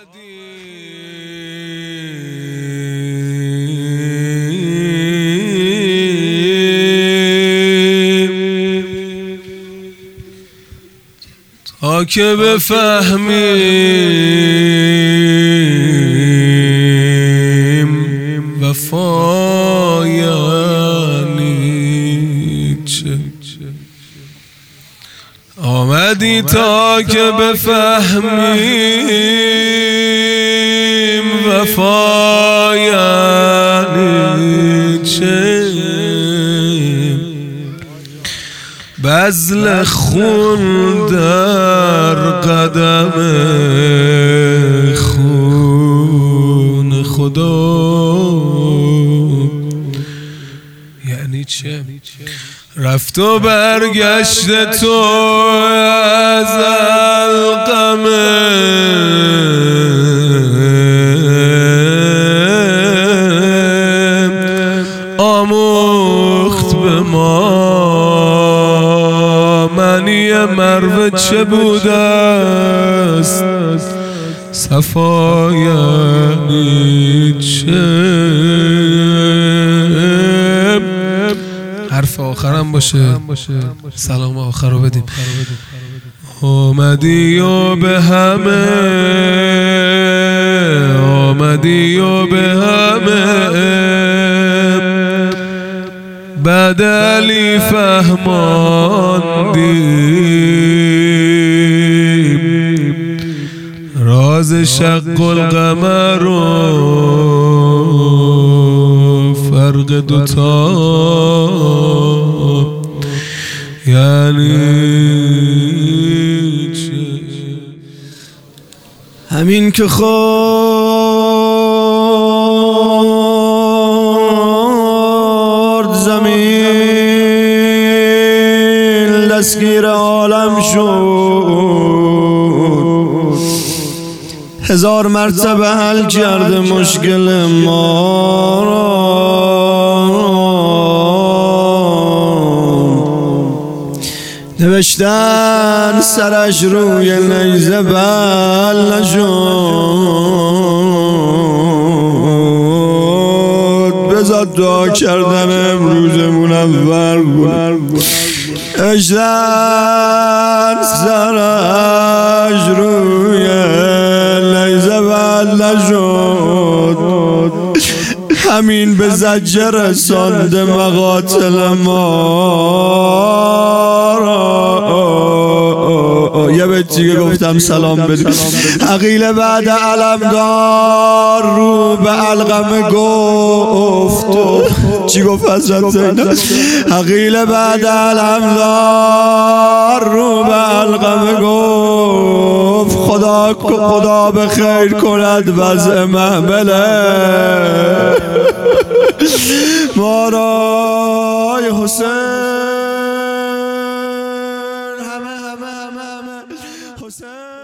تا که بفهمیم وفا یعنی چه. آمدی تا که بفهمیم وفا یعنی چه. بذل خون در قدم خون خدا یعنی چه. رفت و برگشت تو از القم آموخت به ما معنی مرو چه بوده است، صفا یعنی چه. حرف آخرم باشه، سلام آخر رو بدیم. آمدی و به همه، آمدی و به همه بدلی فهماندیم. راز شق القمر و فرق دوتا یعنی چه. همین که خورد زمین دستگیر عالم شد، هزار مرتبه حل کرده مشکل ما را. نوشتن سرش روی نیزه بل نشد، بذار دعا کردن امروز منور بود. نوشتن سرش روی نیزه بل نشد، همین به زجر رسانده مقاتل ما را. یه بیت دیگه گفتم سلام بدیم. عقیل بعد علمدار رو به علقمه گفت. چی گفت حضرت زینب؟ عقیل بعد علمدار رو به علقمه گفت خدا به خیر کند وضع محمله ما را. حسین همه حسین